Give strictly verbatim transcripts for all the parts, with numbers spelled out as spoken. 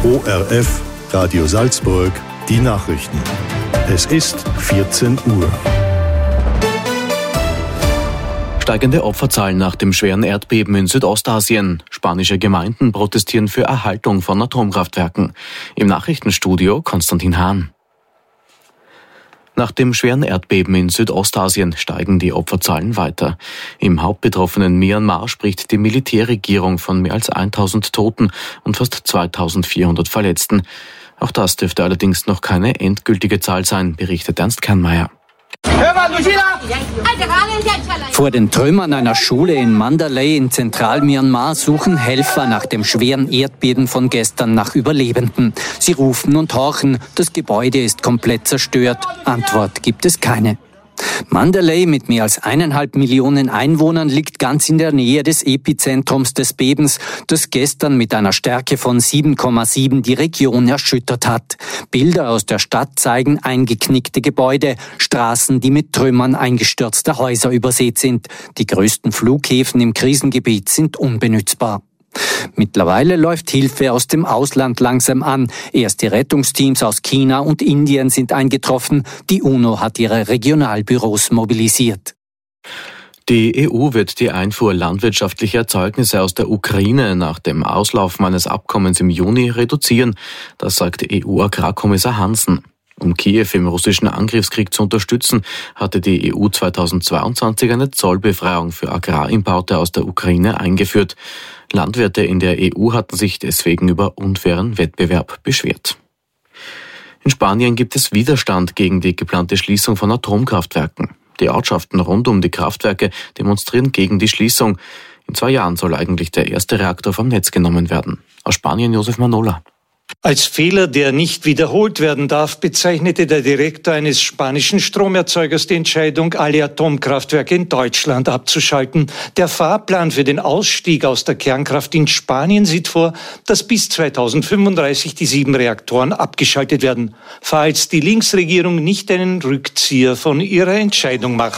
O R F, Radio Salzburg, die Nachrichten. Es ist vierzehn Uhr. Steigende Opferzahlen nach dem schweren Erdbeben in Südostasien. Spanische Gemeinden protestieren für Erhaltung von Atomkraftwerken. Im Nachrichtenstudio Konstantin Hahn. Nach dem schweren Erdbeben in Südostasien steigen die Opferzahlen weiter. Im hauptbetroffenen Myanmar spricht die Militärregierung von mehr als tausend Toten und fast zweitausendvierhundert Verletzten. Auch das dürfte allerdings noch keine endgültige Zahl sein, berichtet Ernst Kernmeier. Vor den Trümmern einer Schule in Mandalay in Zentral-Myanmar suchen Helfer nach dem schweren Erdbeben von gestern nach Überlebenden. Sie rufen und horchen, das Gebäude ist komplett zerstört. Antwort gibt es keine. Mandalay mit mehr als eineinhalb Millionen Einwohnern liegt ganz in der Nähe des Epizentrums des Bebens, das gestern mit einer Stärke von sieben Komma sieben die Region erschüttert hat. Bilder aus der Stadt zeigen eingeknickte Gebäude, Straßen, die mit Trümmern eingestürzter Häuser übersät sind. Die größten Flughäfen im Krisengebiet sind unbenützbar. Mittlerweile läuft Hilfe aus dem Ausland langsam an. Erste Rettungsteams aus China und Indien sind eingetroffen. Die UNO hat ihre Regionalbüros mobilisiert. Die E U wird die Einfuhr landwirtschaftlicher Erzeugnisse aus der Ukraine nach dem Auslaufen eines Abkommens im Juni reduzieren. Das sagt E U-Agrarkommissar Hansen. Um Kiew im russischen Angriffskrieg zu unterstützen, hatte die E U zweitausendzweiundzwanzig eine Zollbefreiung für Agrarimporte aus der Ukraine eingeführt. Landwirte in der E U hatten sich deswegen über unfairen Wettbewerb beschwert. In Spanien gibt es Widerstand gegen die geplante Schließung von Atomkraftwerken. Die Ortschaften rund um die Kraftwerke demonstrieren gegen die Schließung. In zwei Jahren soll eigentlich der erste Reaktor vom Netz genommen werden. Aus Spanien Josef Manola. Als Fehler, der nicht wiederholt werden darf, bezeichnete der Direktor eines spanischen Stromerzeugers die Entscheidung, alle Atomkraftwerke in Deutschland abzuschalten. Der Fahrplan für den Ausstieg aus der Kernkraft in Spanien sieht vor, dass bis zweitausendfünfunddreißig die sieben Reaktoren abgeschaltet werden, falls die Linksregierung nicht einen Rückzieher von ihrer Entscheidung macht.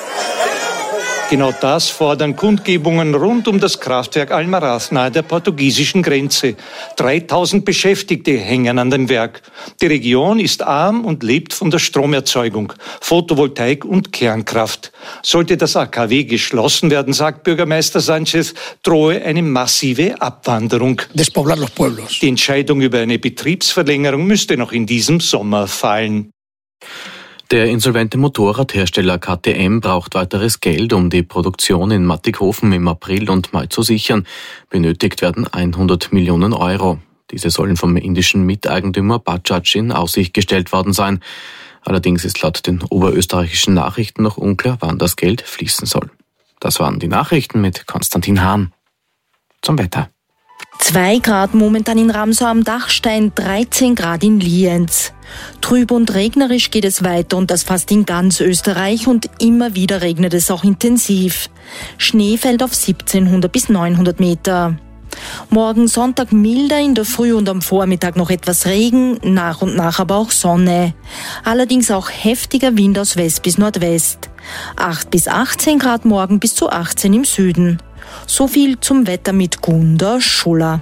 Genau das fordern Kundgebungen rund um das Kraftwerk Almaraz nahe der portugiesischen Grenze. dreitausend Beschäftigte hängen an dem Werk. Die Region ist arm und lebt von der Stromerzeugung, Photovoltaik und Kernkraft. Sollte das A K W geschlossen werden, sagt Bürgermeister Sánchez, drohe eine massive Abwanderung. Despoblar los pueblos. Die Entscheidung über eine Betriebsverlängerung müsste noch in diesem Sommer fallen. Der insolvente Motorradhersteller K T M braucht weiteres Geld, um die Produktion in Mattighofen im April und Mai zu sichern. Benötigt werden hundert Millionen Euro. Diese sollen vom indischen Miteigentümer Bajaj in Aussicht gestellt worden sein. Allerdings ist laut den oberösterreichischen Nachrichten noch unklar, wann das Geld fließen soll. Das waren die Nachrichten mit Konstantin Hahn. Zum Wetter. zwei Grad momentan in Ramsau am Dachstein, dreizehn Grad in Lienz. Trüb und regnerisch geht es weiter und das fast in ganz Österreich und immer wieder regnet es auch intensiv. Schnee fällt auf siebzehnhundert bis neunhundert Meter. Morgen Sonntag milder, in der Früh und am Vormittag noch etwas Regen, nach und nach aber auch Sonne. Allerdings auch heftiger Wind aus West bis Nordwest. acht bis achtzehn Grad morgen, bis zu achtzehn im Süden. So viel zum Wetter mit Gunda Schuller.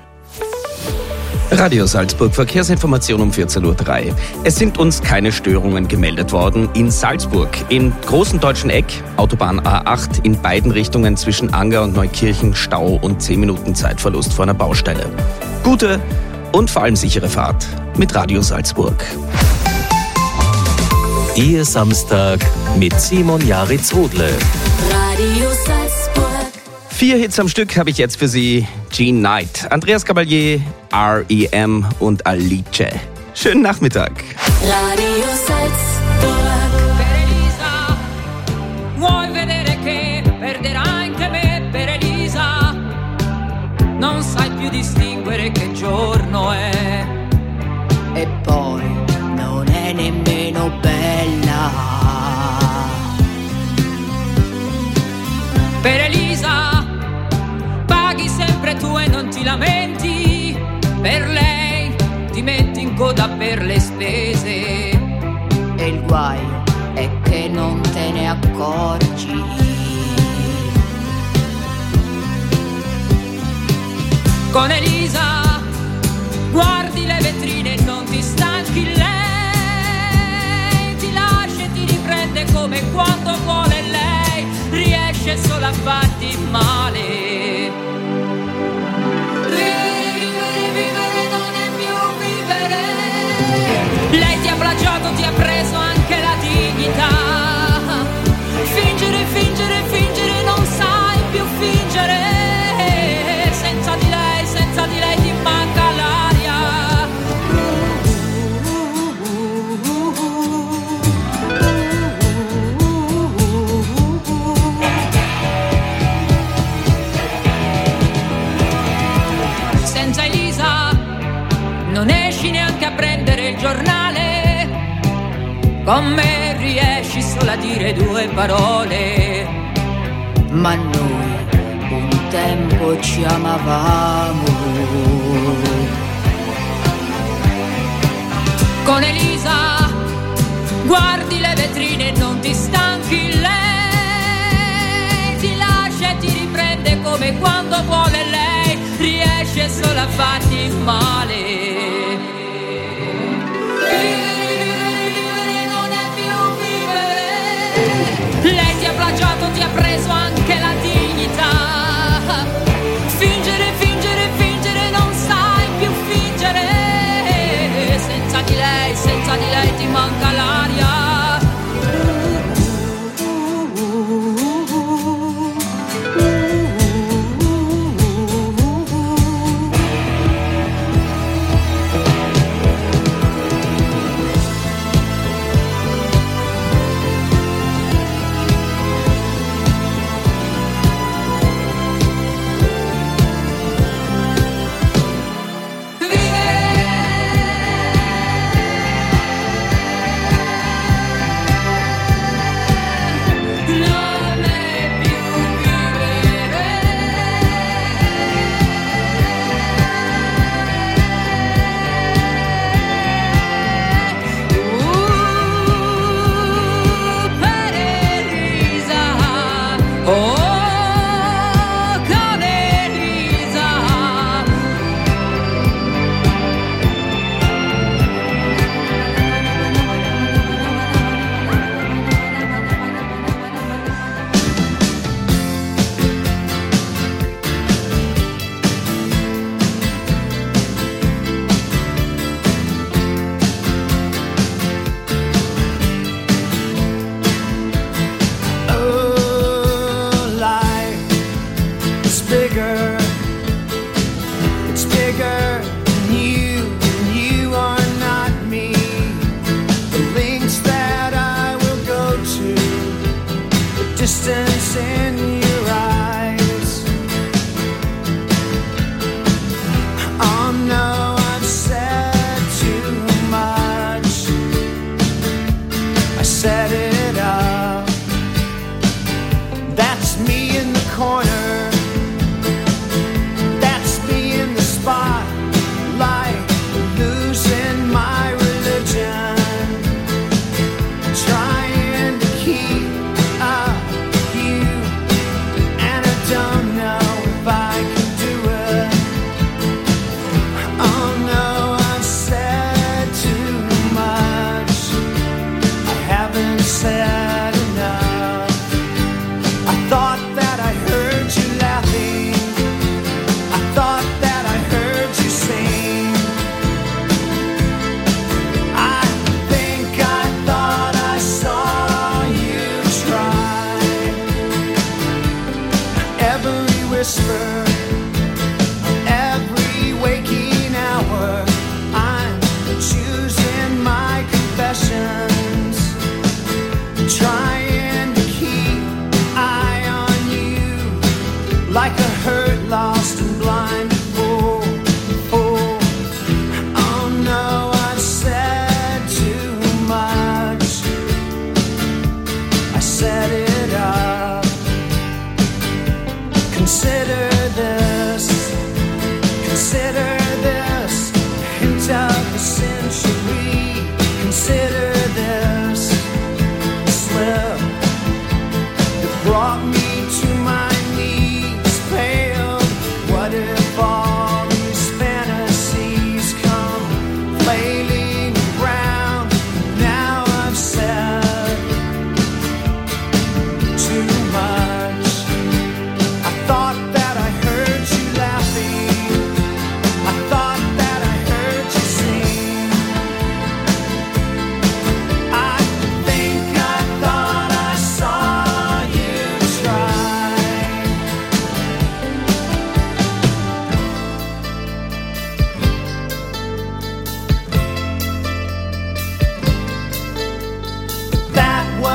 Radio Salzburg, Verkehrsinformation um vierzehn Uhr drei. Es sind uns keine Störungen gemeldet worden in Salzburg. Im großen deutschen Eck, Autobahn A acht, in beiden Richtungen zwischen Anger und Neukirchen Stau und zehn Minuten Zeitverlust vor einer Baustelle. Gute und vor allem sichere Fahrt mit Radio Salzburg. Ihr Samstag mit Simon Jaritz-Rodle. Radio Salzburg. Vier Hits am Stück habe ich jetzt für Sie. Jean Knight, Andreas Caballé, R E M und Alice. Schönen Nachmittag. Radio Salzburg. Per Elisa, vuoi vedere che perderà anche me per Elisa? Non sai più distinguere che giorno è. E poi non è nemmeno bella. Per Elisa paghi sempre tu e non ti lamenti, per lei ti metti in coda per le spese. E il guaio è che non te ne accorgi. Con Elisa guardi le solo a farti male. Vivere, vivere non è più vivere. Lei ti ha plagiato, ti ha preso anche la dignità. Fingere, fingere, fingere, non sai più fingere. Senza di lei, senza di lei ti manca l'aria. Senza Elisa non esci neanche a prendere il giornale. Con me riesci solo a dire due parole. Ma noi un tempo ci amavamo. Con Elisa guardi le vetrine e non ti stanchi. Lei ti lascia e ti riprende come quando vuole lei. Riesce solo a farti male. Vivere, vivere non è più vivere. Lei ti ha plagiato, ti ha preso anche la dignità. Fingere, fingere, fingere, non sai più fingere. Senza di lei, senza di lei ti manca l'aria.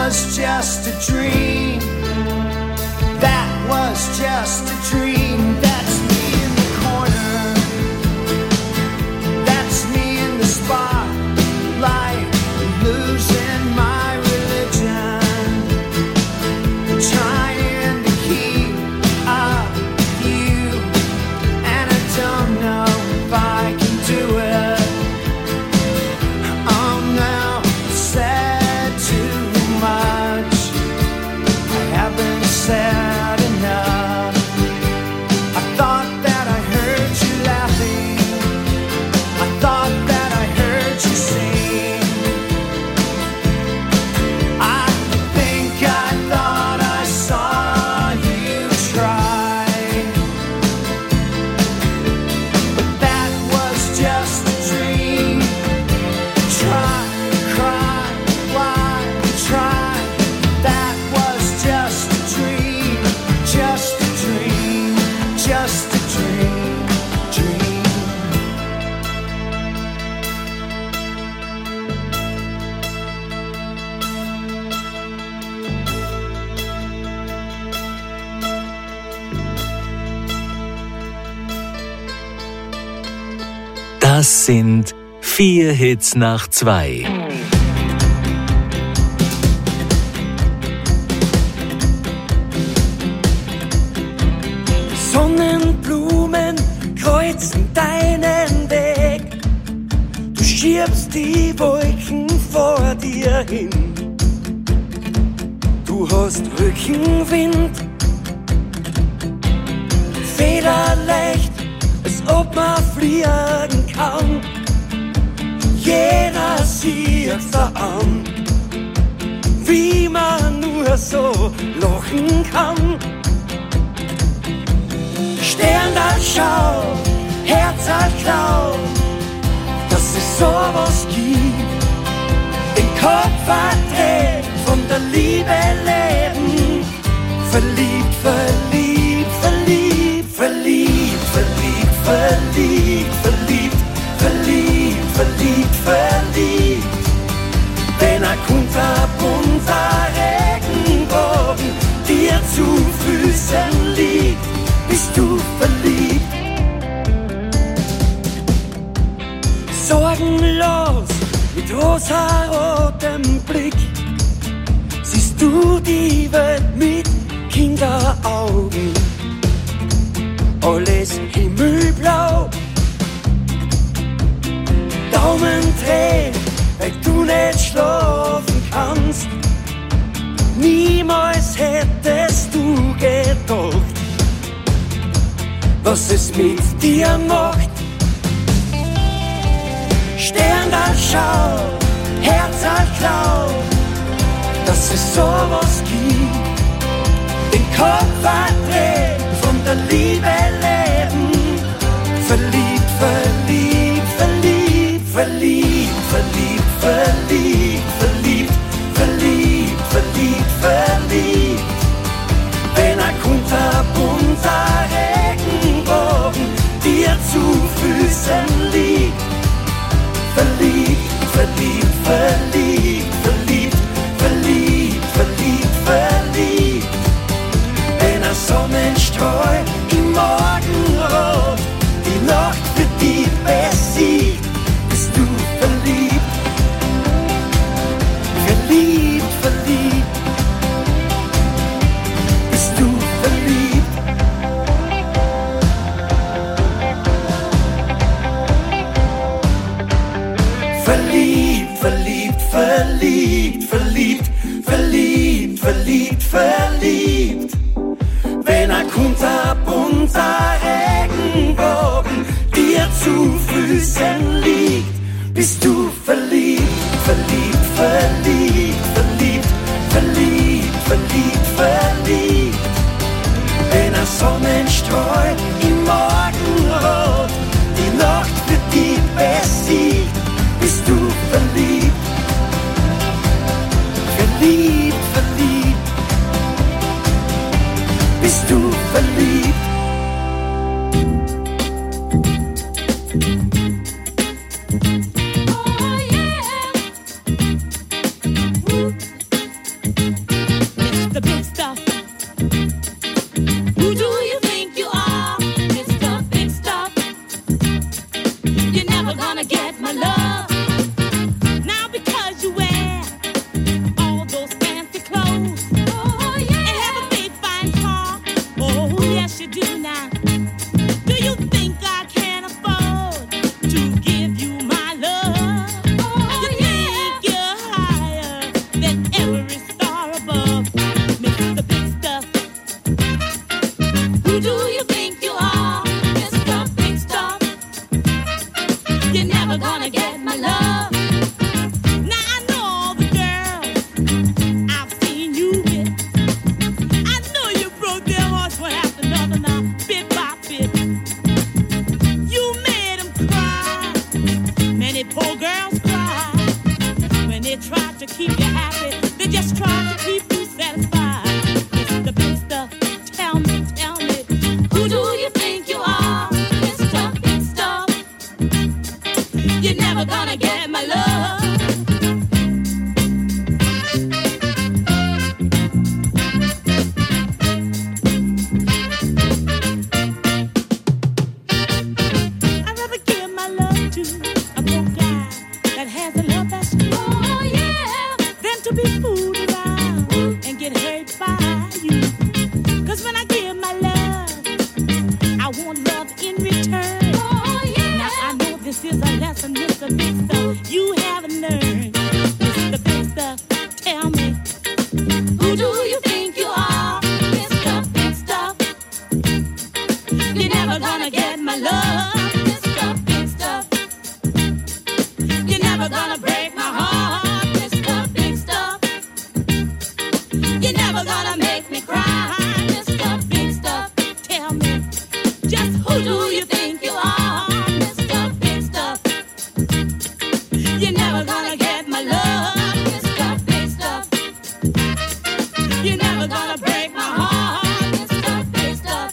was just a dream. That was just a dream. That's me in the corner. That's me in the spotlight, losing my religion, trying to keep up with you, and I don't know if I can do it. I'm now said too much. I haven't said enough. I thought that I heard you laughing. I thought that I heard you sing. I think I thought I saw you try, but that was just a dream. Try, cry, why try? That was just a dream, just a dream, just a dream, dream. Das sind vier Hits nach zwei. Sonnenblumen kreuzen deinen Weg. Du schiebst die Wolken vor dir hin. Du hast Rückenwind, federleicht, als ob man fliegen kann. Jeder sieht's da an, wie man nur so lachen kann. Stern al Schau, Herz al Klau, dass es sowas gibt. Den Kopf verdreht, von der Liebe leben. Verliebt, verliebt, verliebt, verliebt, verliebt, verliebt, verliebt, verliebt, verliebt, verliebt. Wenn ein kunterbunter Regenbogen dir zu Füßen liegt, bist du verliebt. Sorgenlos, mit rosarotem Blick, siehst du die Welt mit Kinderaugen. Alles himmelblau, Daumen drehen, weil du nicht schlafen kannst. Niemals hättest du gedacht, was es mit dir macht. Stern al Schau, Herz al Klau, dass es sowas gibt. Den Kopf verdreht, von der Liebe leben. Verliebt, verliebt, verliebt, verliebt, verliebt, verliebt, verliebt, verliebt, verliebt, verliebt. Wenn ein kunterbunter Regenbogen dir zu Füßen liegt. Verliebt, verliebt, verliebt, verliebt, verliebt, verliebt, verliebt. Wenn ein Sonnenstrahl im Morgenrot die Nacht für dich besiegt, bist du verliebt. Verliebt, verliebt, bist du verliebt. Verliebt, verliebt, verliebt, verliebt, verliebt, verliebt, verliebt. Wenn ein kunterbunter Regenbogen dir zu Füßen liegt, bist du verliebt, verliebt, verliebt, verliebt, verliebt, verliebt, verliebt. Wenn ein Sonnenstrahl im Morgenrot die Nacht für dich besiegt, bist du verliebt. Verliebt, verliebt, bist du verliebt. Oh yeah. give you my love. You think you're higher than every star above, Mister Big Stuff. Who do you think you are, Mister Big Stuff? You're never gonna get my love. Now I know all the girls I've seen you with. I know you broke their hearts one after another now, bit by bit. You made them cry. Many poor girls cry when they try to keep you happy. They just try to keep you satisfied. Mister Big Stuff, tell me, tell me, who do you think you are, Mister Big Stuff? You're never gonna get my love. I'd rather give my love to a broke guy that has a love that's true. Oh yeah, than to be fooled around and get hurt by you. 'Cause when I give my love, I want love in return. Oh yeah. Now I know this is a lesson, Mister Big Stuff, you haven't learned. Mister Big Stuff, tell me, who do you think you are, Mister Big Stuff? You're never gonna get my love, Mister Big Stuff. You're never gonna break my heart, Mister Big Stuff. You're never gonna make me cry, Mister Big Stuff. Tell me, just who do you think you are, Mister Big Stuff? You're never gonna get my love, Mister Big Stuff. You're never gonna break my heart, Mister Big Stuff.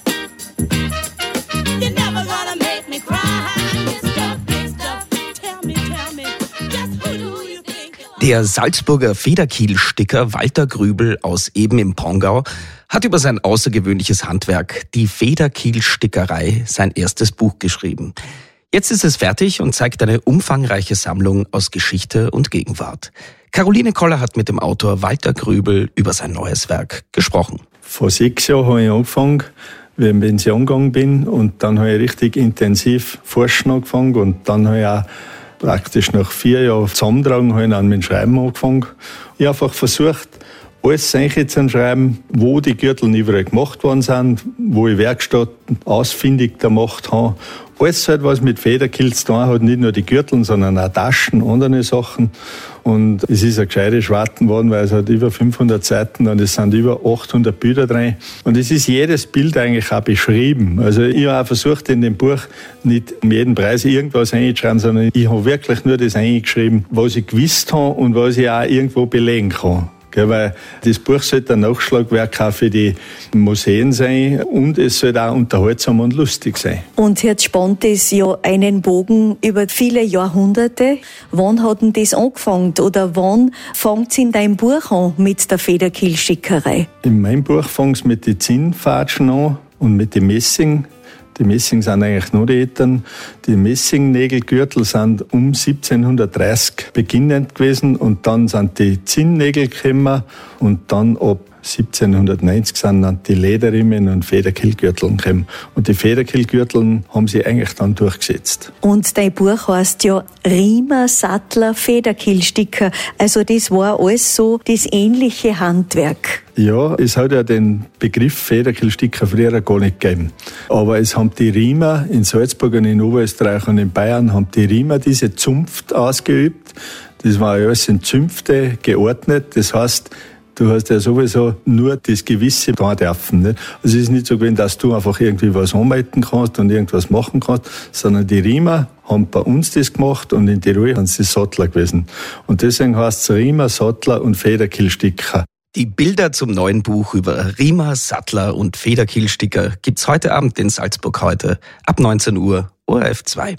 You're never gonna make me cry, Mister Big Stuff. Tell me, tell me, just who do you think you are? Der Salzburger Federkiel-Sticker Walter Grübel aus Eben im Pongau hat über sein außergewöhnliches Handwerk, die Federkiel-Stickerei, sein erstes Buch geschrieben. Jetzt ist es fertig und zeigt eine umfangreiche Sammlung aus Geschichte und Gegenwart. Caroline Koller hat mit dem Autor Walter Grübel über sein neues Werk gesprochen. Vor sechs Jahren habe ich angefangen, wie ich in Pension gegangen bin, und dann habe ich richtig intensiv forschen angefangen, und dann habe ich auch praktisch nach vier Jahren zusammentragen, habe ich dann mit dem Schreiben angefangen. Ich habe einfach versucht, alles einzuschreiben, wo die Gürtel überall gemacht worden sind, wo ich Werkstatt ausfindig gemacht habe. Alles halt, was mit Federkiel zu tun hat, nicht nur die Gürtel, sondern auch Taschen, andere Sachen. Und es ist ein gescheites Schwarten geworden, weil es hat über fünfhundert Seiten und es sind über achthundert Bilder drin. Und es ist jedes Bild eigentlich auch beschrieben. Also ich habe auch versucht, in dem Buch nicht um jeden Preis irgendwas einzuschreiben, sondern ich habe wirklich nur das eingeschrieben, was ich gewusst habe und was ich auch irgendwo belegen kann. Ja, weil das Buch sollte ein Nachschlagwerk auch für die Museen sein, und es sollte auch unterhaltsam und lustig sein. Und jetzt spannt es ja einen Bogen über viele Jahrhunderte. Wann hat denn das angefangen oder wann fängt es in deinem Buch an mit der Federkiel-Stickerei? In meinem Buch fängt es mit den Zinnfatschen an und mit dem Messing. Die Messing sind eigentlich noch die Eltern. Die Messingnägelgürtel sind um siebzehnhundertdreißig beginnend gewesen, und dann sind die Zinnnägel gekommen, und dann ab siebzehnhundertneunzig sind dann die Lederriemen und Federkielgürtel gekommen. Und die Federkielgürtel haben sie eigentlich dann durchgesetzt. Und dein Buch heißt ja Riemer, Sattler, Federkielsticker. Also das war alles so das ähnliche Handwerk. Ja, es hat ja den Begriff Federkielsticker früher gar nicht gegeben. Aber es haben die Riemer in Salzburg und in Oberösterreich und in Bayern haben die Riemer diese Zunft ausgeübt. Das war ja alles in Zünfte geordnet. Das heißt, du hast ja sowieso nur das Gewisse da dürfen. Nicht? Also es ist nicht so gewesen, dass du einfach irgendwie was anmelden kannst und irgendwas machen kannst, sondern die Riemer haben bei uns das gemacht, und in Tirol sind sie Sattler gewesen. Und deswegen heißt es Riemer, Sattler und Federkielsticker. Die Bilder zum neuen Buch über Riemer, Sattler und Federkielsticker gibt's heute Abend in Salzburg heute ab neunzehn Uhr O R F zwei.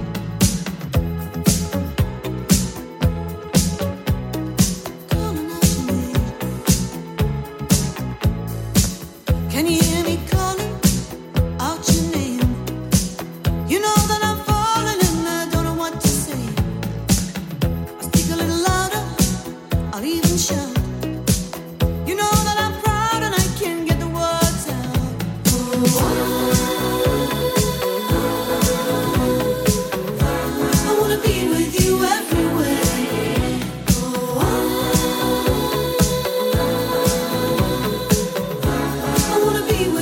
Coming Can you hear me calling out your name? You know that I'm falling and I don't know what to say. I'll speak a little louder, I'll even shout. You know that I'm proud and I can't get the words out. Oh, I wanna be with you everywhere. I wanna be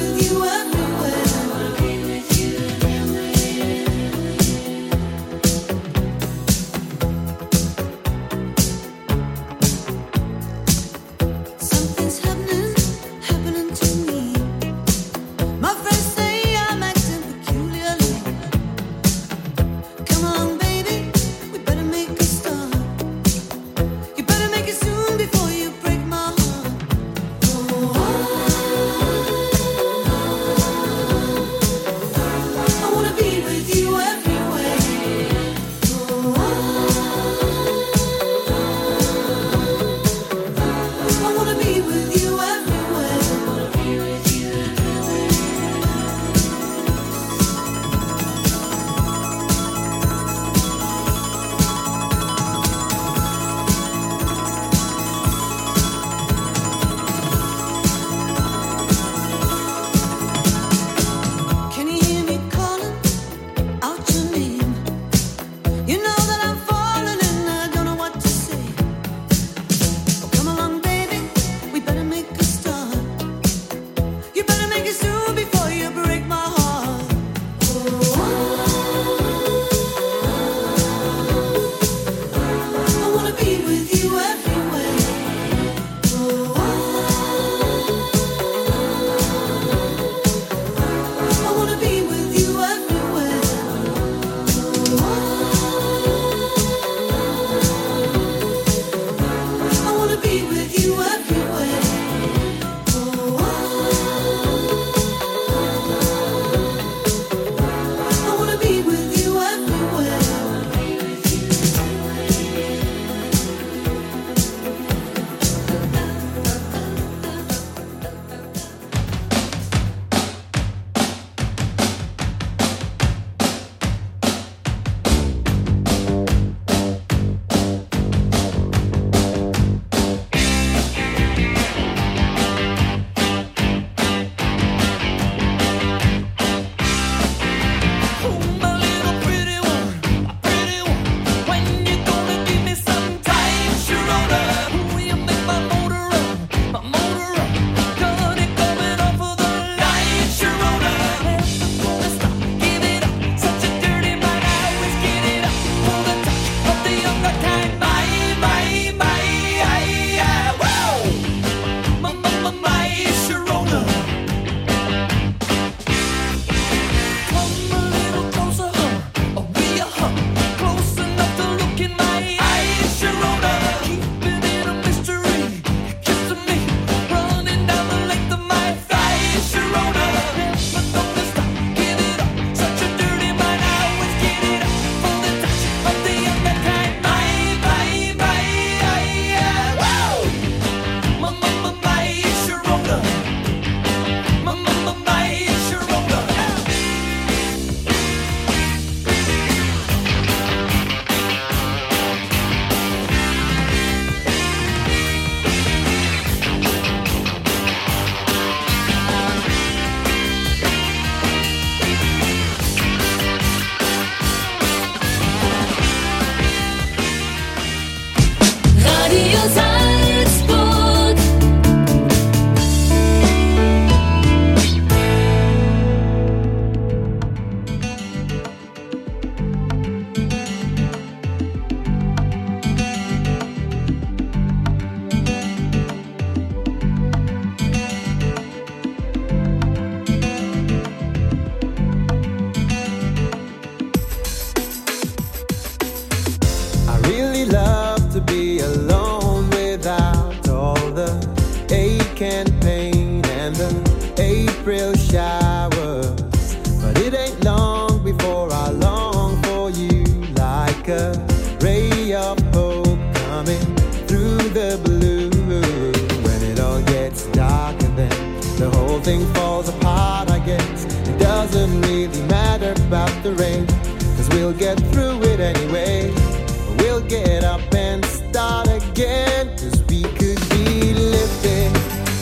thing falls apart, I guess it doesn't really matter about the rain, 'cause we'll get through it anyway. We'll get up and start again, 'cause we could be lifted,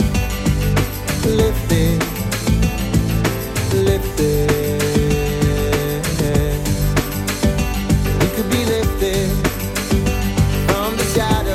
lifted, lifted. We could be lifted from the shadow.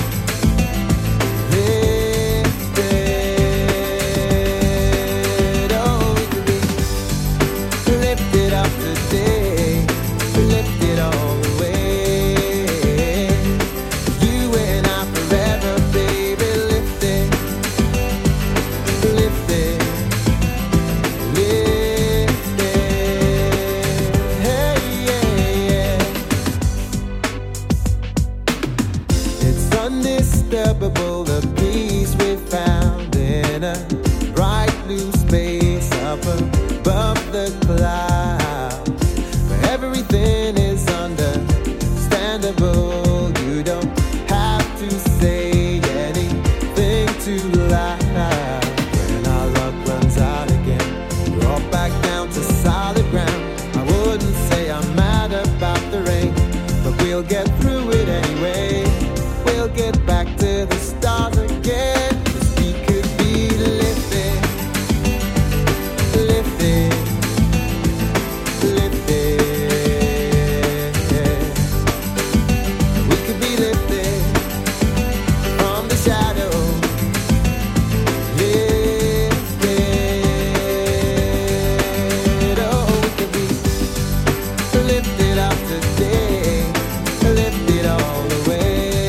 Undisturbable, the peace we found in a bright blue space up above the clouds, where everything is understandable. You don't have to say anything too loud. When our luck runs out again, we're all back down to solid ground. I wouldn't say I'm mad about the rain, but we'll get through it anyway. We'll get back to the stars again, 'cause we could be lifted, lifted, lifted. We could be lifted from the shadow, lifted. Oh, we could be lifted up today, lifted all the way.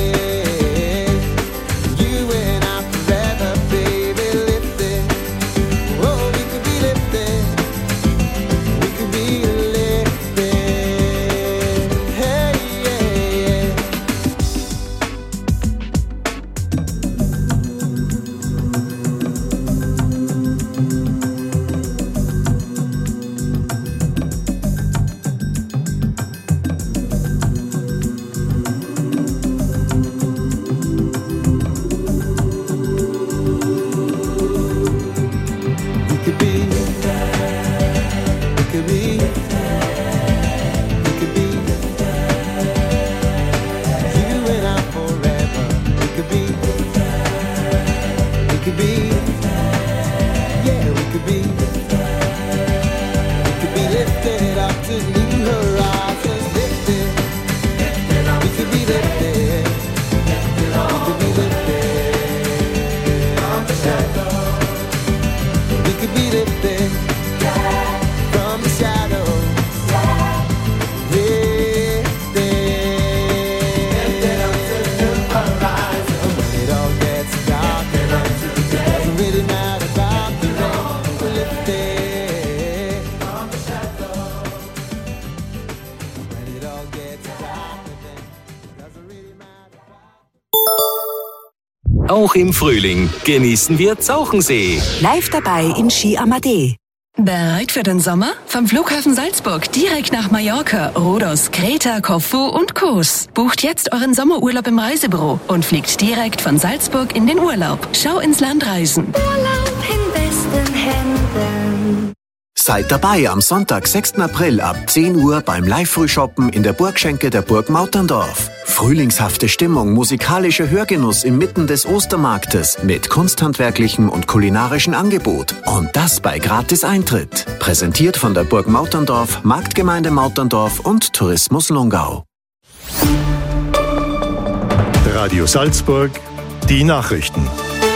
Auch im Frühling genießen wir Zauchensee. Live dabei in Ski Amadee. Bereit für den Sommer? Vom Flughafen Salzburg direkt nach Mallorca, Rhodos, Kreta, Korfu und Kos. Bucht jetzt euren Sommerurlaub im Reisebüro und fliegt direkt von Salzburg in den Urlaub. Schau ins Land reisen. Urlaub in besten Händen. Seid dabei am Sonntag, sechsten April ab zehn Uhr beim Live-Frühshoppen in der Burgschenke der Burg Mauterndorf. Frühlingshafte Stimmung, musikalischer Hörgenuss inmitten des Ostermarktes mit kunsthandwerklichem und kulinarischem Angebot. Und das bei Gratis-Eintritt. Präsentiert von der Burg Mauterndorf, Marktgemeinde Mauterndorf und Tourismus Lungau. Radio Salzburg, die Nachrichten.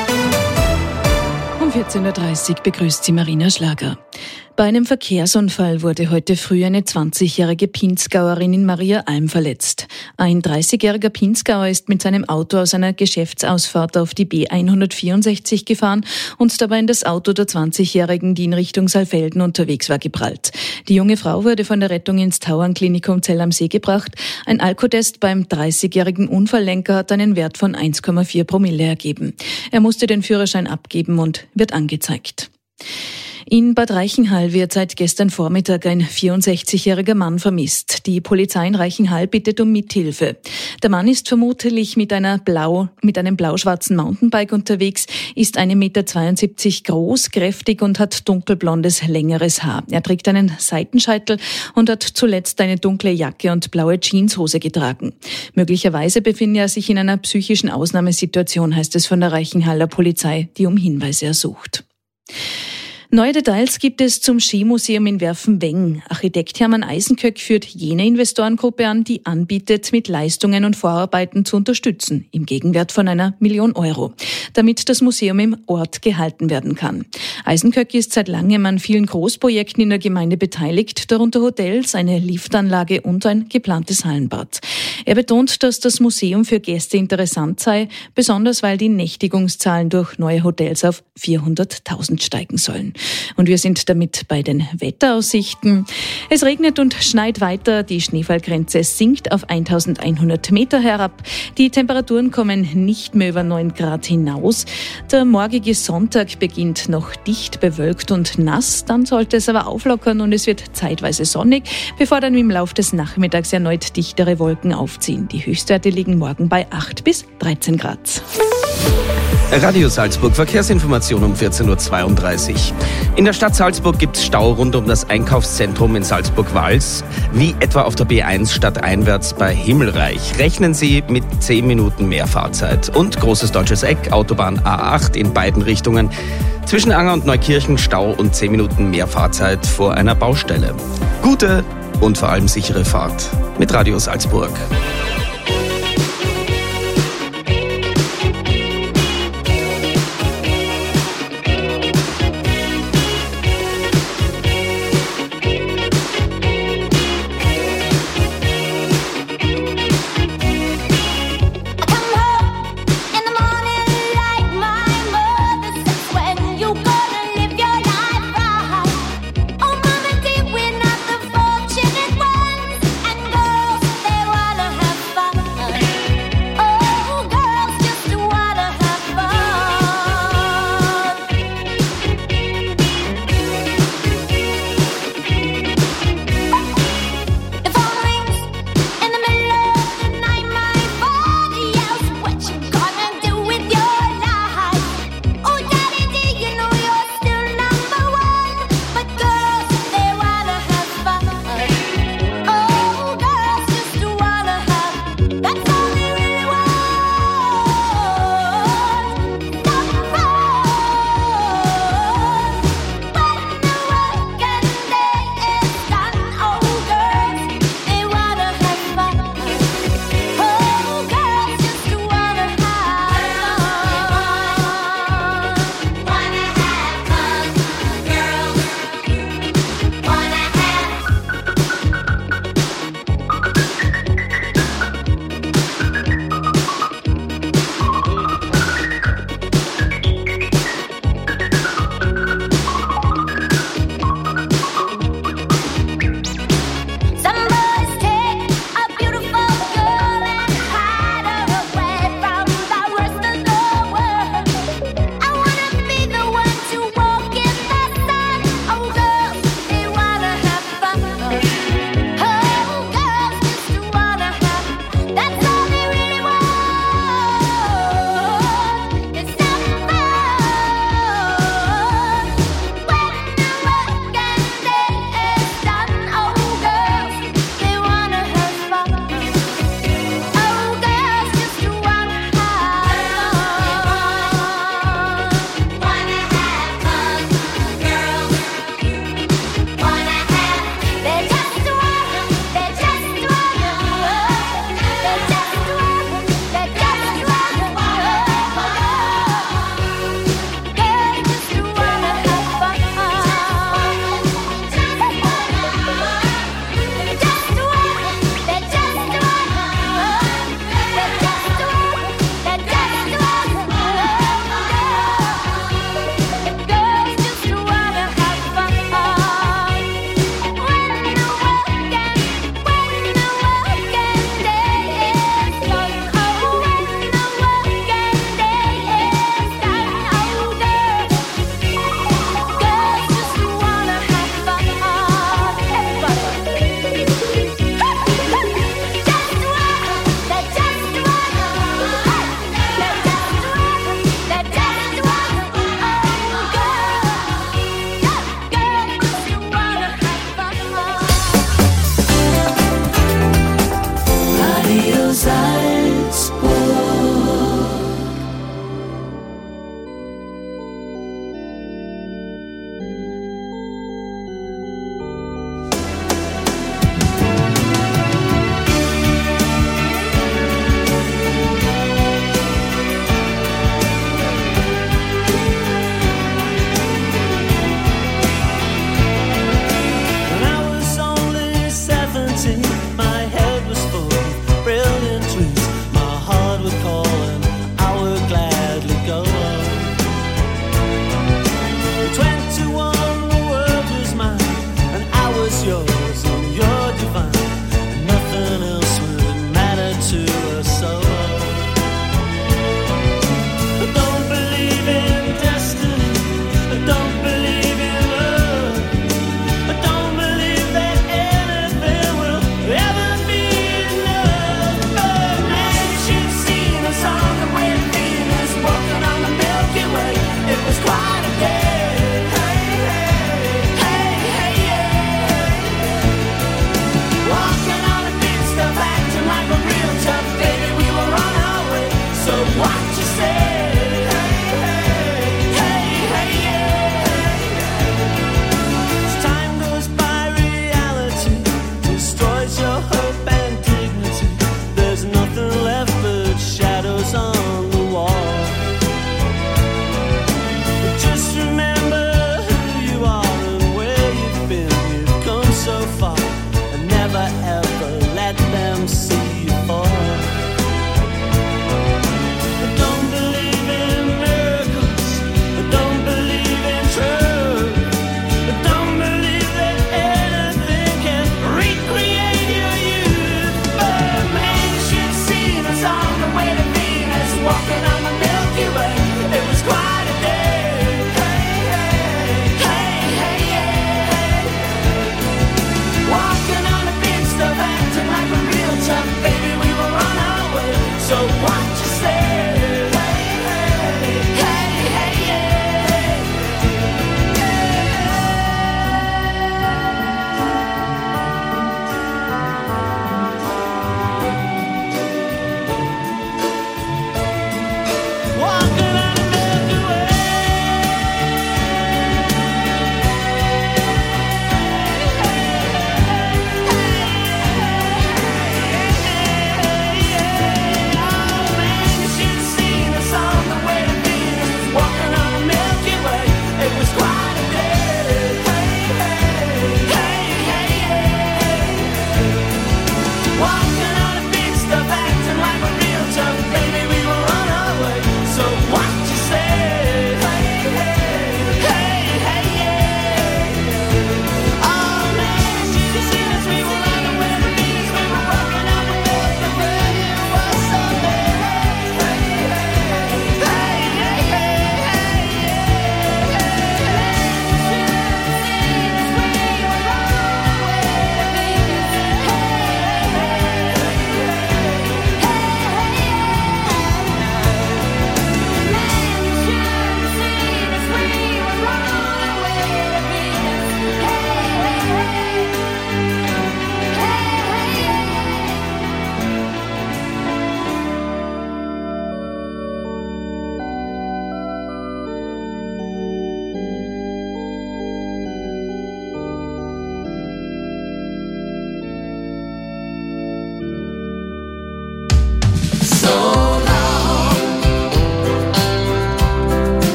Um vierzehn Uhr dreißig begrüßt sie Marina Schlager. Bei einem Verkehrsunfall wurde heute früh eine zwanzigjährige Pinzgauerin in Mariaalm verletzt. Ein dreißigjähriger Pinzgauer ist mit seinem Auto aus einer Geschäftsausfahrt auf die B hundertvierundsechzig gefahren und dabei in das Auto der zwanzigjährigen, die in Richtung Saalfelden unterwegs war, geprallt. Die junge Frau wurde von der Rettung ins Tauernklinikum Zell am See gebracht. Ein Alkotest beim dreißigjährigen Unfalllenker hat einen Wert von eins Komma vier Promille ergeben. Er musste den Führerschein abgeben und wird angezeigt. In Bad Reichenhall wird seit gestern Vormittag ein vierundsechzigjähriger Mann vermisst. Die Polizei in Reichenhall bittet um Mithilfe. Der Mann ist vermutlich mit einer blau, mit einem blau-schwarzen Mountainbike unterwegs, ist ein Meter zweiundsiebzig groß, kräftig und hat dunkelblondes, längeres Haar. Er trägt einen Seitenscheitel und hat zuletzt eine dunkle Jacke und blaue Jeanshose getragen. Möglicherweise befinde er sich in einer psychischen Ausnahmesituation, heißt es von der Reichenhaller Polizei, die um Hinweise ersucht. Neue Details gibt es zum Skimuseum in Werfenweng. Architekt Hermann Eisenköck führt jene Investorengruppe an, die anbietet, mit Leistungen und Vorarbeiten zu unterstützen, im Gegenwert von einer Million Euro, damit das Museum im Ort gehalten werden kann. Eisenköck ist seit langem an vielen Großprojekten in der Gemeinde beteiligt, darunter Hotels, eine Liftanlage und ein geplantes Hallenbad. Er betont, dass das Museum für Gäste interessant sei, besonders weil die Nächtigungszahlen durch neue Hotels auf vierhunderttausend steigen sollen. Und wir sind damit bei den Wetteraussichten. Es regnet und schneit weiter. Die Schneefallgrenze sinkt auf eintausendeinhundert Meter herab. Die Temperaturen kommen nicht mehr über neun Grad hinaus. Der morgige Sonntag beginnt noch dicht bewölkt und nass. Dann sollte es aber auflockern und es wird zeitweise sonnig, bevor dann im Laufe des Nachmittags erneut dichtere Wolken aufziehen. Die Höchstwerte liegen morgen bei acht bis dreizehn Grad. Radio Salzburg, Verkehrsinformation um vierzehn Uhr zweiunddreißig. In der Stadt Salzburg gibt es Stau rund um das Einkaufszentrum in Salzburg-Wals, wie etwa auf der B eins stadteinwärts bei Himmelreich. Rechnen Sie mit zehn Minuten mehr Fahrzeit. Und Großes Deutsches Eck, Autobahn A acht in beiden Richtungen. Zwischen Anger und Neukirchen Stau und zehn Minuten mehr Fahrzeit vor einer Baustelle. Gute und vor allem sichere Fahrt mit Radio Salzburg. Fortunate ones and girls, they wanna have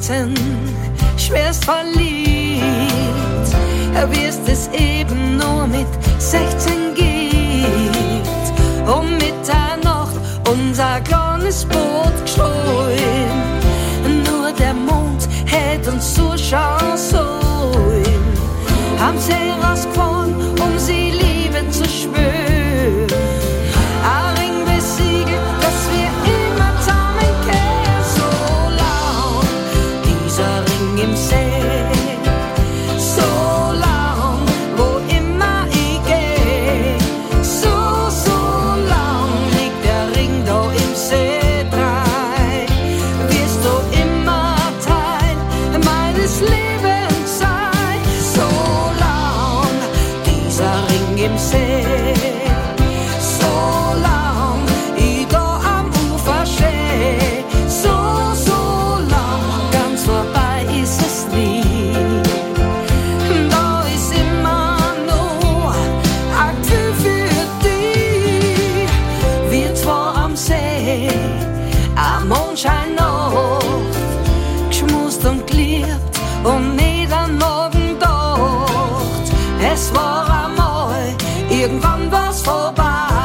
siebzehn, schwerst verliebt. Wirst es eben nur mit sechzehn gibt. Um Mitternacht unser kleines Boot gestohlen. Nur der Mond hält uns zur Chance. Haben sie rausgefahren, um sie Liebe zu spüren. Ein Ring besiegelt, dass wir immer zusammenkehren. So lang dieser Ring im See, so lang, wo immer ich geh. So, so lang liegt der Ring da im See drei. Wirst du immer Teil meines Lebens sein. So lang dieser Ring im See, so lang ich da am Ufer steh. So, so lang, ganz vorbei ist es nie. Da ist immer noch ein Gefühl für dich. Wir zwar am See, am Mondschein noch, geschmust und geliebt und nicht an morgen dort. Es war einmal, irgendwann war's vorbei.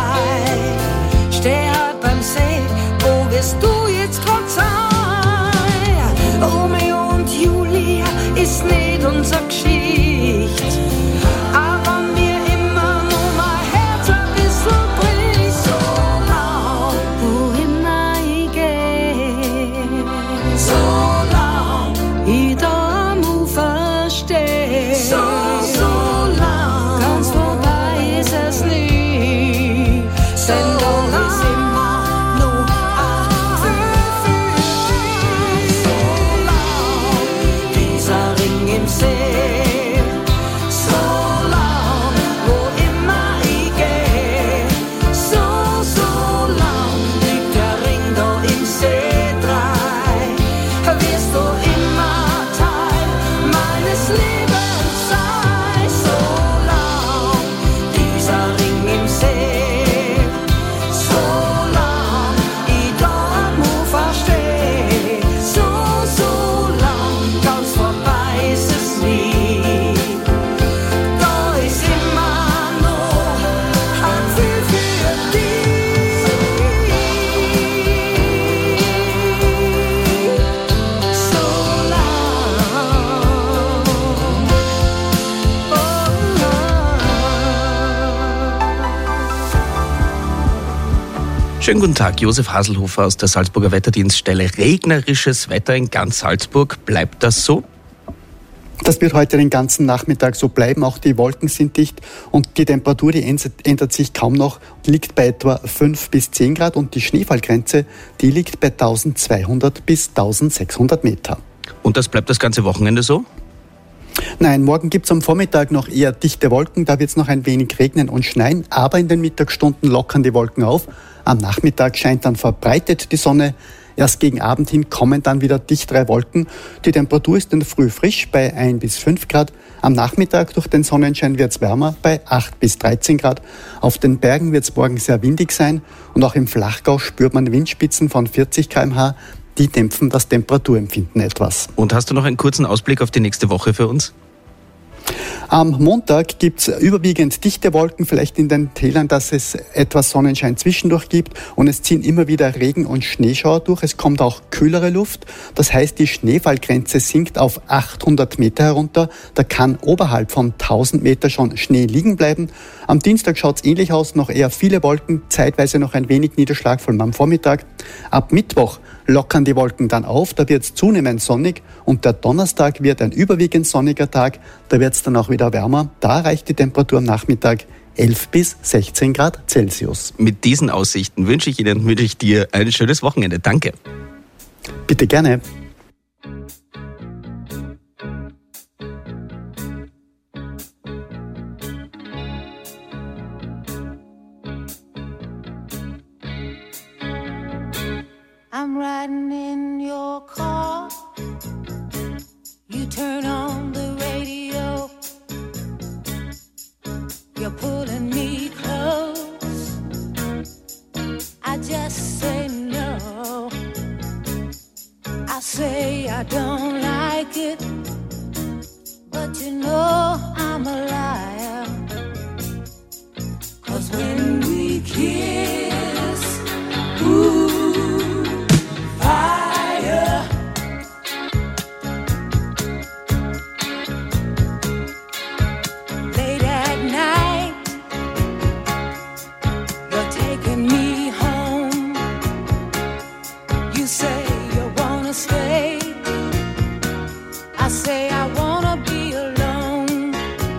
Steh halt beim See, wo wirst du jetzt grad sein? Romeo und Julia ist nicht unser Geschichte. Aber mir immer nur mein Herz ein bisschen bricht. So lang, wo immer ich geh. So lang, ich da am Ufer steh. So, so lang, ganz vorbei ist es nie. Denn da ist immer nur ein Gefühl für dich. So lang, dieser Ring im See. So lang, wo immer ich geh. So, so lang liegt der Ring da im See drei. Wirst du immer Teil meines Lebens sein. So lang, dieser Ring im See. So lang, ich da am Ufer steh. So, so lang, ganz vorbei ist es nie. Da ist immer noch ein Gefühl für dich. So Schönen guten Tag, Josef Haselhofer aus der Salzburger Wetterdienststelle. Regnerisches Wetter in ganz Salzburg. Bleibt das so? Das wird heute den ganzen Nachmittag so bleiben. Auch die Wolken sind dicht und die Temperatur, die ändert sich kaum noch, liegt bei etwa fünf bis zehn Grad und die Schneefallgrenze, die liegt bei eintausendzweihundert bis eintausendsechshundert Meter. Und das bleibt das ganze Wochenende so? Nein, morgen gibt es am Vormittag noch eher dichte Wolken, da wird es noch ein wenig regnen und schneien, aber in den Mittagsstunden lockern die Wolken auf. Am Nachmittag scheint dann verbreitet die Sonne. Erst gegen Abend hin kommen dann wieder dichtere Wolken. Die Temperatur ist in der Früh frisch bei ein bis fünf Grad. Am Nachmittag durch den Sonnenschein wird es wärmer bei acht bis dreizehn Grad. Auf den Bergen wird es morgen sehr windig sein und auch im Flachgau spürt man Windspitzen von vierzig Kilometer pro Stunde. Die dämpfen das Temperaturempfinden etwas. Und hast du noch einen kurzen Ausblick auf die nächste Woche für uns? Am Montag gibt es überwiegend dichte Wolken, vielleicht in den Tälern, dass es etwas Sonnenschein zwischendurch gibt und es ziehen immer wieder Regen- und Schneeschauer durch. Es kommt auch kühlere Luft, das heißt die Schneefallgrenze sinkt auf achthundert Meter herunter. Da kann oberhalb von tausend Meter schon Schnee liegen bleiben. Am Dienstag schaut es ähnlich aus, noch eher viele Wolken, zeitweise noch ein wenig Niederschlag, vor allem am Vormittag. Ab Mittwoch lockern die Wolken dann auf, da wird es zunehmend sonnig und der Donnerstag wird ein überwiegend sonniger Tag, da wird es dann auch wieder wärmer. Da erreicht die Temperatur am Nachmittag elf bis sechzehn Grad Celsius. Mit diesen Aussichten wünsche ich Ihnen, wünsche ich dir ein schönes Wochenende. Danke. Bitte gerne. I'm riding in your car. You turn on the radio. You're pulling me close. I just say no. I say I don't like it, but you know I'm a liar. 'Cause when we kiss, ooh, fire. Late at night, you're taking me home. You say you wanna stay, I say I wanna be alone.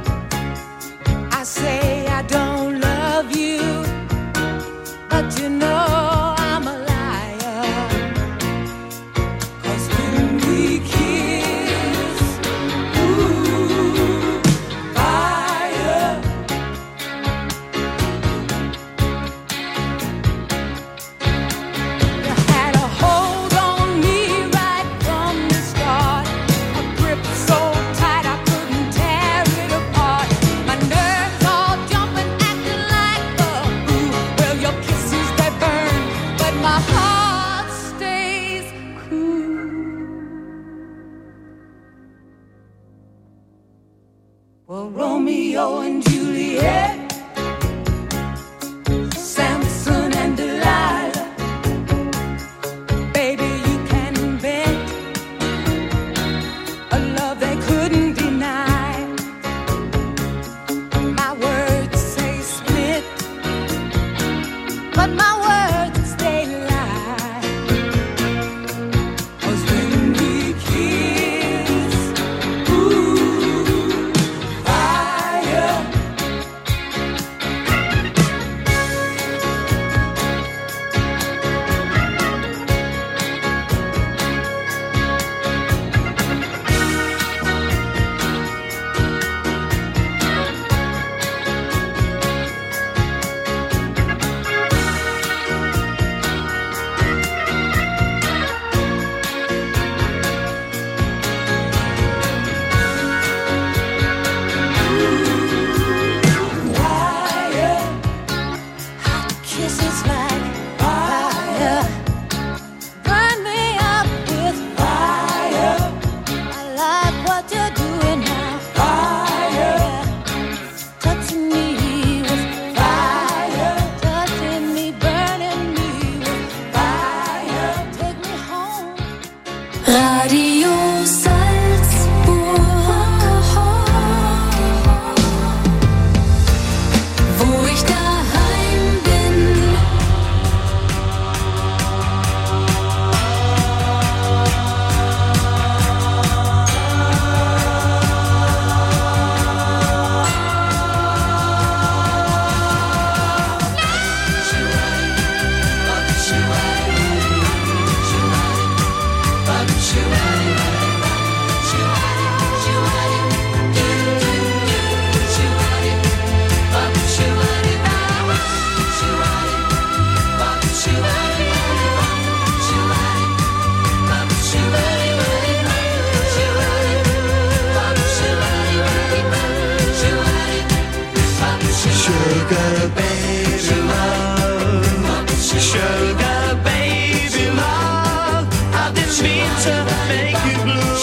I say I don't love you, but you know I'm a liar. 'Cause when we kiss, ooh, fire. You had a hold on me right from the start, a grip so tight I couldn't tear it apart. My nerves all jumping, acting like a ooh. Well, your kisses they burn, but my heart stays cool. Well, Romeo and Juliet, Samson and Delilah, baby, you can invent a love they couldn't deny. My words say split, but my words they lie. 'Cause when we kiss, ooh, fire. Fire. Hot kisses like fire. Burn me up with fire. I like what you're doing now. Fire. Touching me with fire. Touching me, burning me with fire. Take me home. Radio Salzburg, wo ich daheim bin. Sugar baby love, sugar baby love, I didn't mean to make you blue.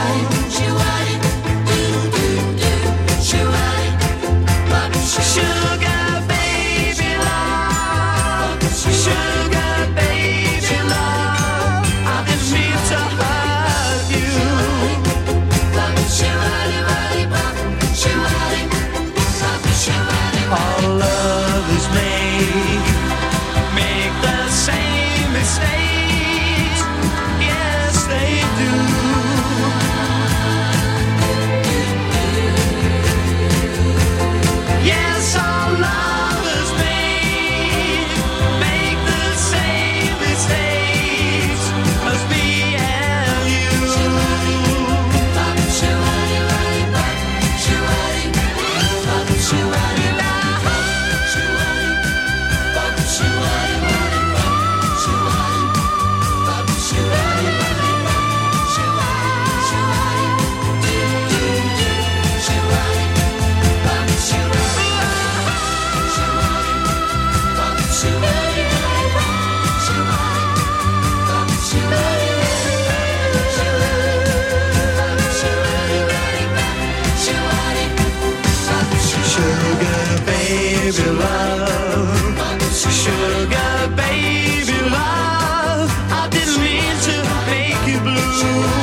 Sugar baby love, sugar baby love, I didn't mean to hurt you. All lovers make, make the same mistakes. Yes, they do. baby love, sugar baby love. I didn't mean to make you blue.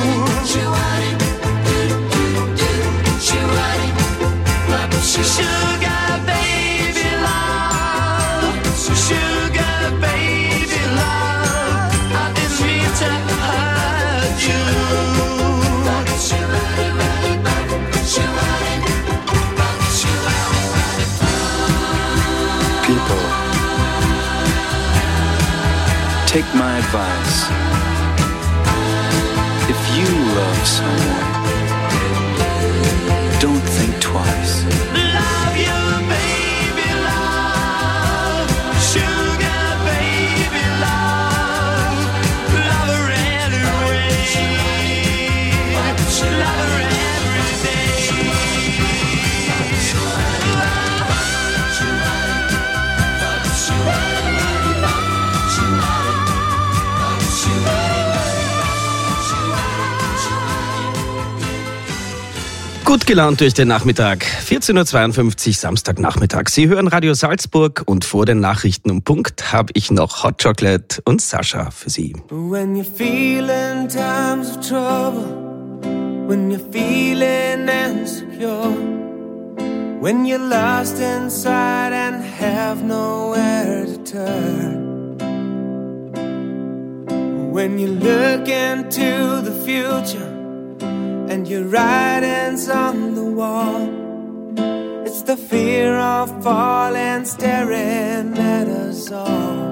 Sugar baby love, sugar baby love. I didn't mean to hurt you. People, take my advice. If you love someone, don't think twice. Love you, baby, love. Sugar, baby, love. Love her anyway. Love her every day. Gut gelaunt durch den Nachmittag. vierzehn Uhr zweiundfünfzig, Samstagnachmittag. Sie hören Radio Salzburg und vor den Nachrichten um Punkt habe ich noch Hot Chocolate und Sascha für Sie. When you're feeling times of trouble, when you're feeling insecure, when you're lost inside and have nowhere to turn, when you look into the future and your writing's on the wall, it's the fear of falling staring at us all.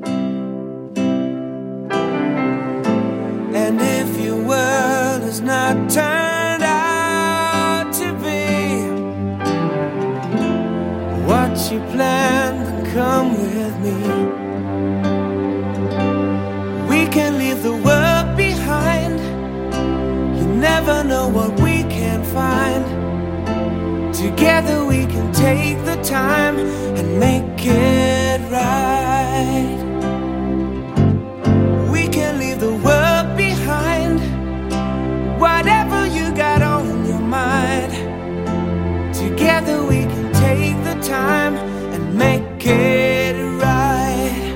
And if your world has not turned out to be what you planned, then come with me. We can leave the world behind. You never know what we can find. Together we can take the time and make it right. We can leave the world behind. Whatever you got on your mind, together we can take the time and make it right.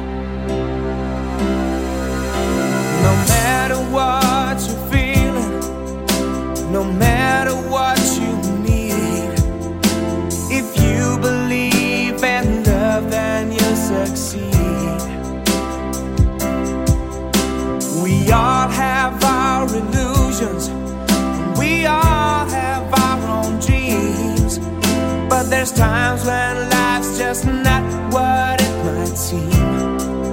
No matter what you're feeling, no matter what you need, if you believe in love, then you'll succeed. We all have our illusions, we all have our own dreams, but there's times when life's just not what it might seem.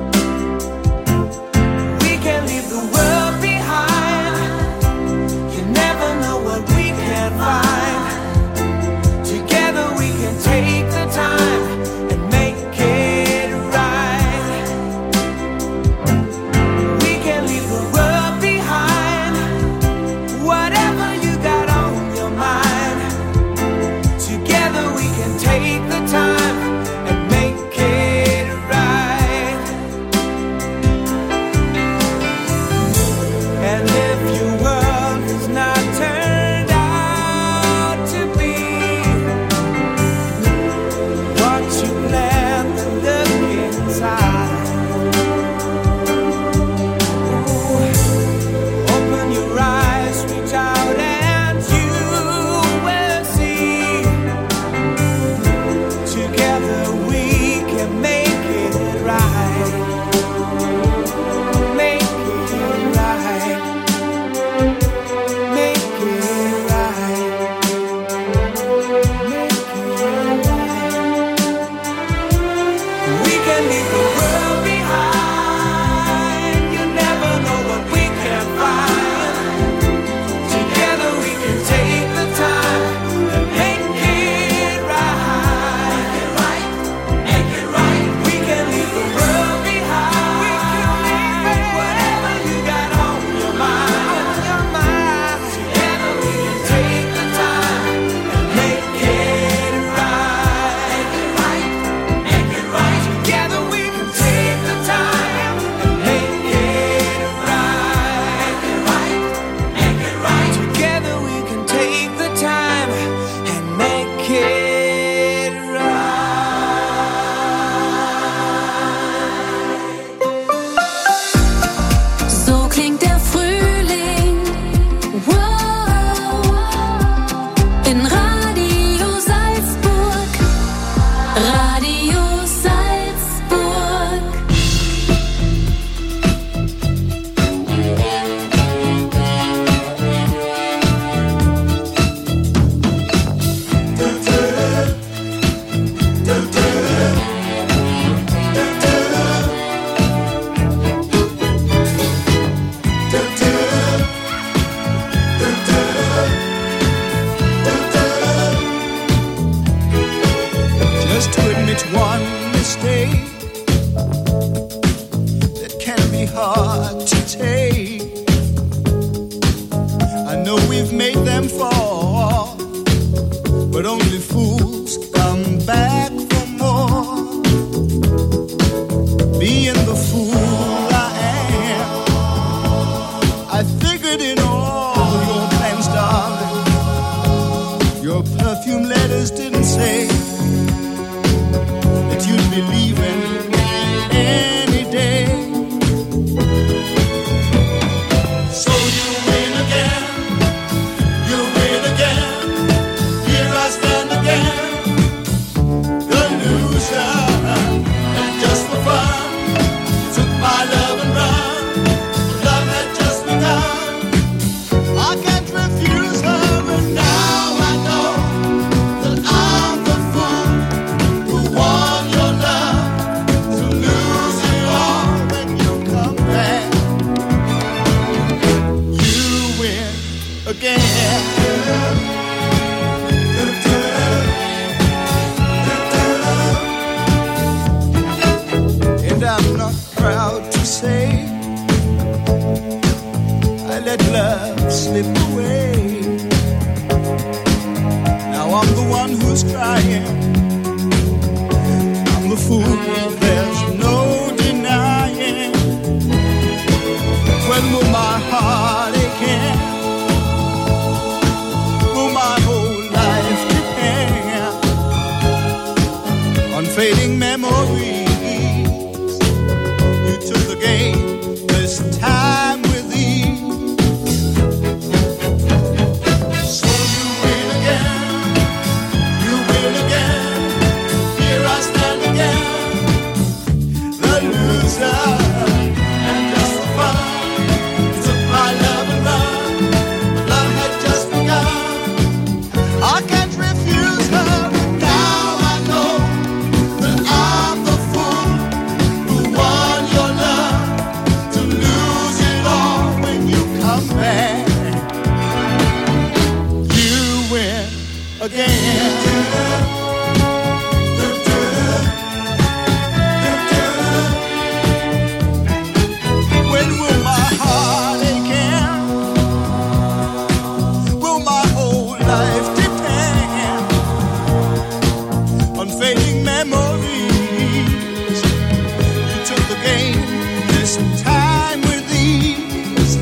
We can leave the world behind. You never know what we can find. Together we can take the time and make it right. We can leave the world behind. Whatever you got on your mind, together we can take the time and fall, but only fools come back for more. Being the fool I am, I figured in all your plans, darling. Your perfume letters didn't say that you'd be leaving any day. So you win again, you win again. Here I stand again, the loser. And just for fun, you took my love and run. Love had just begun. I can't refuse her, and now I know that I'm the fool who won your love, to lose it all when you come back. You win again. And I'm not proud to say I let love slip away. Now I'm the one who's crying. I'm the fool, there's no denying. When will my heart again? Will my whole life depend on fading memories? You took the game this time with ease. So you win again, you win again. Here I stand again, the loser. And just for fun, you took my love and run. Love had just begun. I can't refuse her, and now I know that I'm the fool who won your love, to lose it all when you come back. You win again. When will my heart again? Will my whole life depend on fading memories? You took the game this time with ease.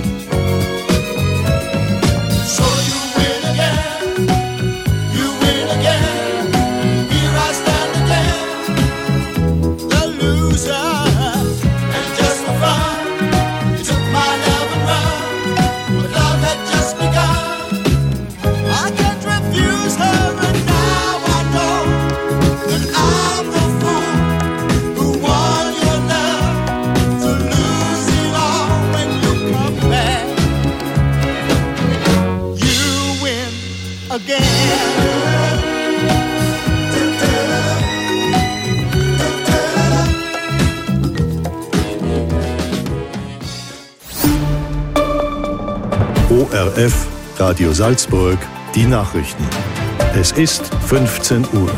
So you win again, you win again. Here I stand again, the loser. And just for fun, you took my love and run. But love had just begun. I can't refuse her, and now I know that I'm the fool who won your love, to lose it all when you come back. You win again. O R F, Radio Salzburg, die Nachrichten. Es ist fünfzehn Uhr.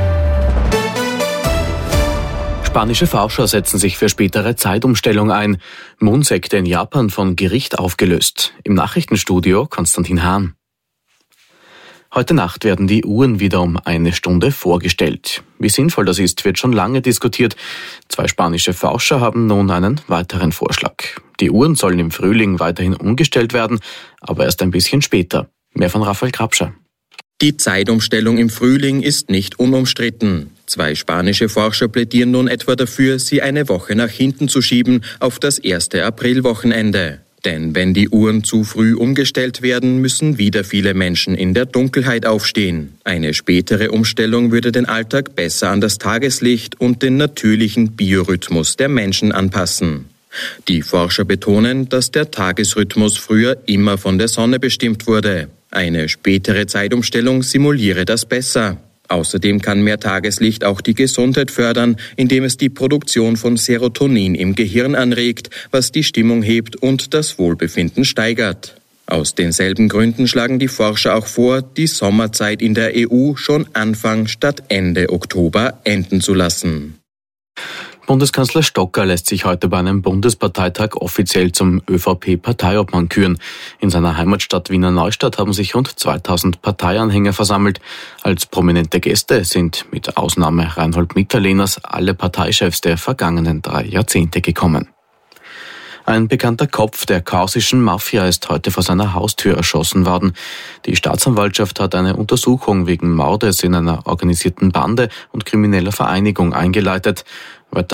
Spanische Forscher setzen sich für spätere Zeitumstellung ein. Mondsekte in Japan von Gericht aufgelöst. Im Nachrichtenstudio Konstantin Hahn. Heute Nacht werden die Uhren wieder um eine Stunde vorgestellt. Wie sinnvoll das ist, wird schon lange diskutiert. Zwei spanische Forscher haben nun einen weiteren Vorschlag. Die Uhren sollen im Frühling weiterhin umgestellt werden, aber erst ein bisschen später. Mehr von Raphael Krapscher. Die Zeitumstellung im Frühling ist nicht unumstritten. Zwei spanische Forscher plädieren nun etwa dafür, sie eine Woche nach hinten zu schieben auf das erste Aprilwochenende. Denn wenn die Uhren zu früh umgestellt werden, müssen wieder viele Menschen in der Dunkelheit aufstehen. Eine spätere Umstellung würde den Alltag besser an das Tageslicht und den natürlichen Biorhythmus der Menschen anpassen. Die Forscher betonen, dass der Tagesrhythmus früher immer von der Sonne bestimmt wurde. Eine spätere Zeitumstellung simuliere das besser. Außerdem kann mehr Tageslicht auch die Gesundheit fördern, indem es die Produktion von Serotonin im Gehirn anregt, was die Stimmung hebt und das Wohlbefinden steigert. Aus denselben Gründen schlagen die Forscher auch vor, die Sommerzeit in der E U schon Anfang statt Ende Oktober enden zu lassen. Bundeskanzler Stocker lässt sich heute bei einem Bundesparteitag offiziell zum ÖVP-Parteiobmann küren. In seiner Heimatstadt Wiener Neustadt haben sich rund zweitausend Parteianhänger versammelt. Als prominente Gäste sind mit Ausnahme Reinhold Mitterlehners alle Parteichefs der vergangenen drei Jahrzehnte gekommen. Ein bekannter Kopf der kausischen Mafia ist heute vor seiner Haustür erschossen worden. Die Staatsanwaltschaft hat eine Untersuchung wegen Mordes in einer organisierten Bande und krimineller Vereinigung eingeleitet.